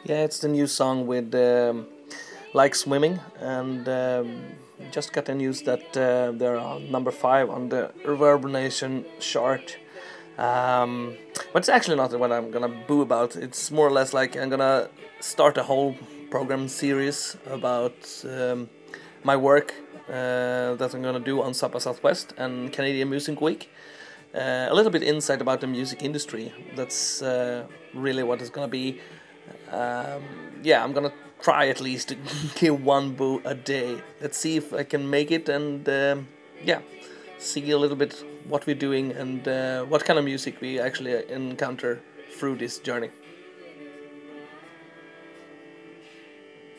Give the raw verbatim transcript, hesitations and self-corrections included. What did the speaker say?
Yeah, it's the new song with um, Like Swimming, and um, just got the news that uh, they're on number five on the Reverb Nation chart. Um, but it's actually not what I'm gonna boo about. It's more or less like I'm gonna start a whole program series about um, my work uh, that I'm gonna do on Zappa Southwest and Canadian Music Week. Uh, a little bit insight about the music industry. That's uh, really what it's gonna be. Um, yeah, I'm gonna try at least to give one boo a day. Let's see if I can make it, and um, yeah, see a little bit what we're doing and uh, what kind of music we actually encounter through this journey.